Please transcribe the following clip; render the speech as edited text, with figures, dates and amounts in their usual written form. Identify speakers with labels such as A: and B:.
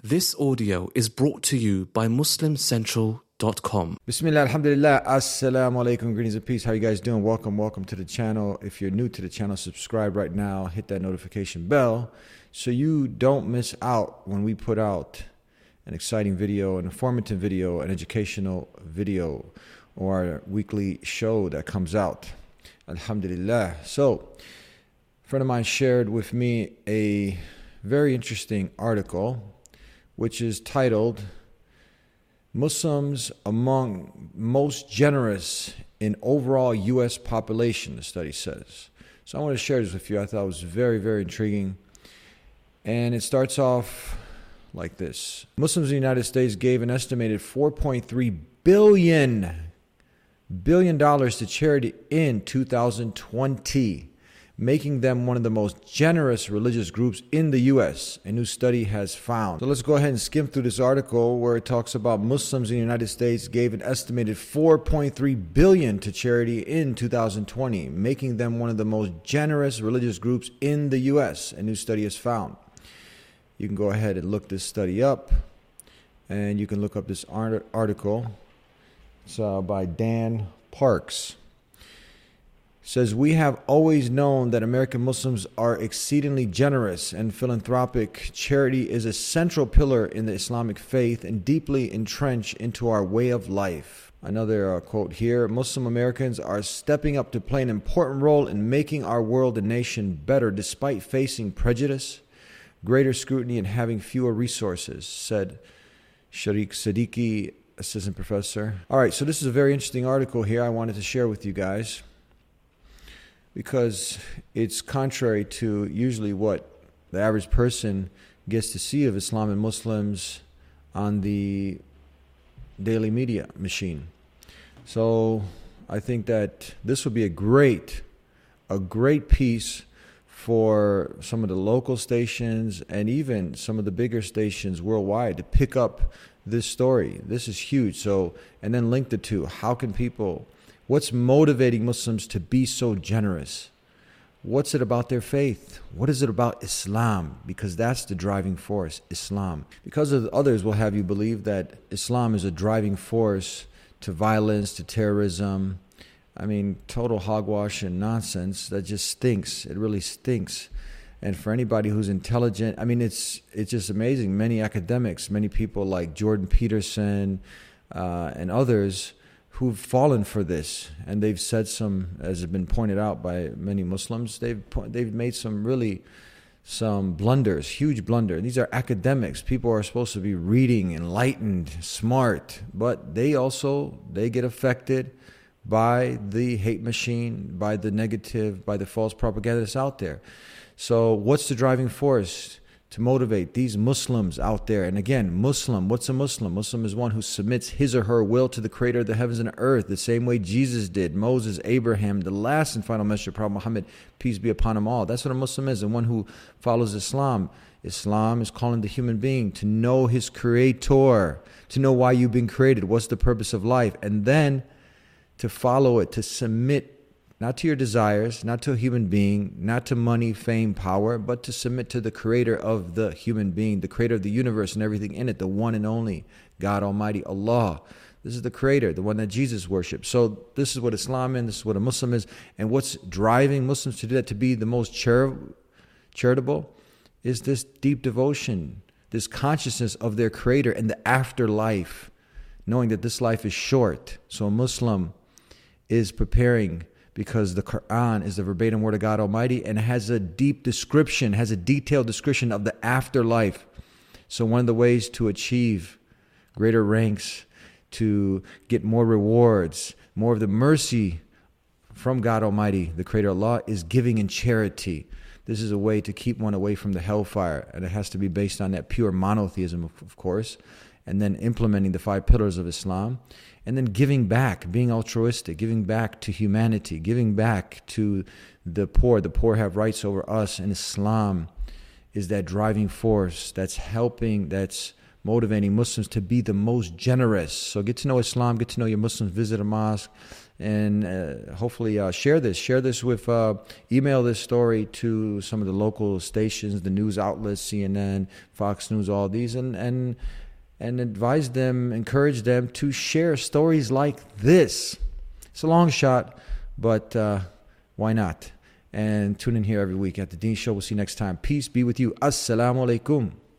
A: This audio is brought to you by MuslimCentral.com.
B: Bismillah, alhamdulillah, assalamu alaikum, greetings and peace. How you guys doing? Welcome to the channel. If you're new to the channel, subscribe right now. Hit that notification bell so you don't miss out when we put out an exciting video, an informative video, an educational video, or our weekly show that comes out. Alhamdulillah. So, a friend of mine shared with me a very interesting article which is titled Muslims Among Most Generous in Overall U.S. Population, the study says. So I want to share this with you. I thought it was very, very intriguing. And it starts off like this. Muslims in the United States gave an estimated $4.3 billion to charity in 2020, making them one of the most generous religious groups in the U.S., a new study has found. So let's go ahead and skim through this article where it talks about Muslims in the United States gave an estimated $4.3 billion to charity in 2020, making them one of the most generous religious groups in the U.S., a new study has found. You can go ahead and look this study up, and you can look up this article. It's by Dan Parks. Says, we have always known that American Muslims are exceedingly generous and philanthropic. Charity is a central pillar in the Islamic faith and deeply entrenched into our way of life. Another quote here, Muslim Americans are stepping up to play an important role in making our world and nation better despite facing prejudice, greater scrutiny, and having fewer resources, said Sharik Siddiqui, assistant professor. All right, so this is a very interesting article here I wanted to share with you guys, because it's contrary to usually what the average person gets to see of Islam and Muslims on the daily media machine. So I think that this would be a great piece for some of the local stations and even some of the bigger stations worldwide to pick up this story. This is huge. So, and then link the two. How can people... What's motivating Muslims to be so generous? What's it about their faith? What is it about Islam? Because that's the driving force, Islam. Because of others will have you believe that Islam is a driving force to violence, to terrorism. I mean, total hogwash and nonsense. That just stinks. It really stinks. And for anybody who's intelligent, I mean, it's just amazing. Many academics, many people like Jordan Peterson and others who've fallen for this, and they've said some, as has been pointed out by many Muslims, they've made some blunders, huge blunder. These are academics. People are supposed to be reading, enlightened, smart, but they get affected by the hate machine, by the negative, by the false propaganda that's out there. So what's the driving force to motivate these Muslims out there? And again, Muslim, what's a Muslim? Muslim is one who submits his or her will to the creator of the heavens and earth, the same way Jesus did, Moses, Abraham, the last and final messenger, Prophet Muhammad, peace be upon them all. That's what a Muslim is, and one who follows Islam. Islam is calling the human being to know his creator, to know why you've been created, what's the purpose of life, and then to follow it, to submit not to your desires, not to a human being, not to money, fame, power, but to submit to the creator of the human being, the creator of the universe and everything in it, the one and only God Almighty, Allah. This is the creator, the one that Jesus worshipped. So this is what Islam is, this is what a Muslim is. And what's driving Muslims to do that, to be the most charitable, is this deep devotion, this consciousness of their creator and the afterlife, knowing that this life is short. So a Muslim is preparing, because the Quran is the verbatim word of God Almighty and has a deep description, has a detailed description of the afterlife. So one of the ways to achieve greater ranks, to get more rewards, more of the mercy from God Almighty, the Creator Allah, is giving in charity. This is a way to keep one away from the hellfire, and it has to be based on that pure monotheism, of course, and then implementing the 5 pillars of Islam. And then giving back, being altruistic, giving back to humanity, giving back to the poor. The poor have rights over us, and Islam is that driving force that's helping, that's motivating Muslims to be the most generous. So get to know Islam, get to know your Muslims, visit a mosque, and hopefully share this with, email this story to some of the local stations, the news outlets, CNN, Fox News, all these, and advise them, encourage them to share stories like this. It's a long shot, but why not? And tune in here every week at The Deen Show. We'll see you next time. Peace be with you. Assalamu alaikum.